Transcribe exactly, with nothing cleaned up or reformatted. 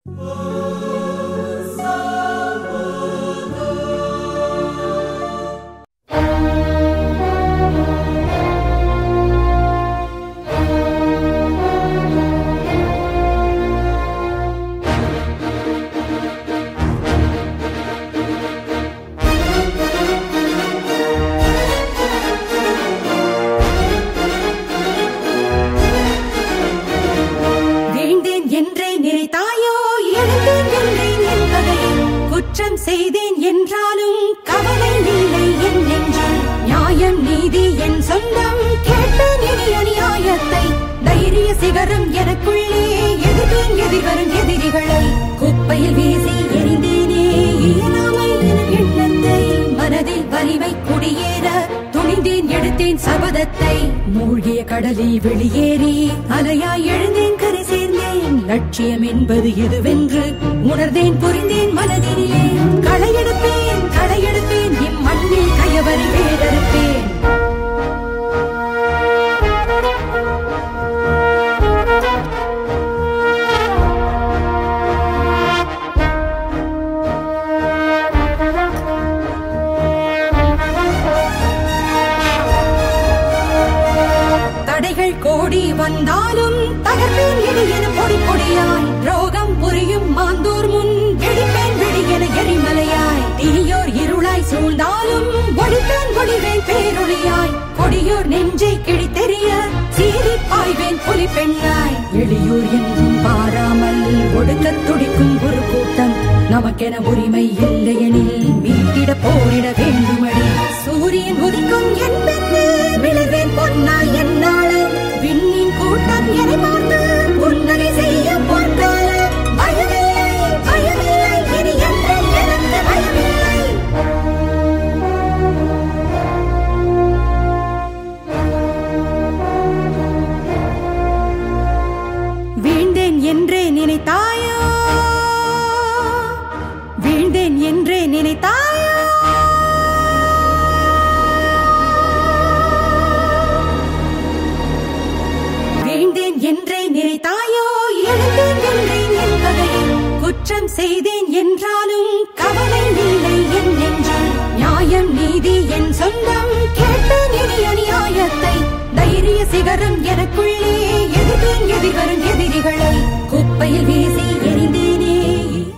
செய்தேன் என்றாலும் கவலை இல்லை என் நெஞ்சில். நியாயம் நீதி என் சொந்தம், கேட்டேன் இனி அநியாயத்தை. தைரிய சிகரம் எனக்குள்ளே எதிர்ப்பேன் எதிர்வரும் எதிரிகளை. குப்பையில் வீசி எரிந்தேனே இயலாமை என எண்ணத்தை. மனதில் வலிமை குடியேற துணிந்தேன், எடுத்தேன் சபதத்தை. மூழ்கிய கடலில் வெளியேறி அலையாய் எழுந்தேன், கரை சேர்ந்தேன். லட்சியம் என்பது எதுவென்று உணர்ந்தேன், புரிந்தேன் மனதிலே. களையெடுப்பேன் களையெடுப்பேன் இம்மண்ணில் கயவரை வேடறுப்பேன். தடைகள் கோடி வந்தாலும் தகர்ப்பேன் இடையென பொடி பொடியாய். ரோகம் புரியும் மாந்தோர் முன் வெடிப்பேன் வெடியென எரிமலையாய். தீயோர் இருளாய் சூழ்ந்தாலும் ஒளிப்பேன் ஒளிவேன் பேரொளியாய். கொடியோர் நெஞ்சை கிழித்தெறிய சீறி பாய்வேன் புலி பெண்ணாய். எளியோர் என்றும் பாராமல் ஒடுக்க துடிக்கும் ஒரு கூட்டம். நமக்கென உரிமை இல்லையெனில் மீட்டிட போரிட வேண்டுமடி. சூரியன் உதிக்கும் என் பெண்ணு விளைவேன் பொன்னாய் என்னாளு. விண்ணின் கூட்டம் என பார்த்து புன்னகை செய்ய பொற்கால. பயமில்லை பயமில்லை இனி என்றும் எனக்கு பயமில்லை. வீழ்ந்தேன் என்றே நினைத்தாயோ, வீழ்ந்தேன் என்றே நினைத்தாயோ. வீழ்ந்தேன் என்றே நினைத்தாயோ, எழுந்தேன் என்றேன் என் கதையை. குற்றம் செய்தேன் என்றாலும் கவலை இல்லை என் நெஞ்சில். நியாயம் நீதி என் சொந்தம், கேட்டேன் இனி அநியாயத்தை. தைரிய சிகரம் எனக்குள்ளே எதிர்ப்பேன் எதிர்வரும் எதிரிகளை. குப்பையில்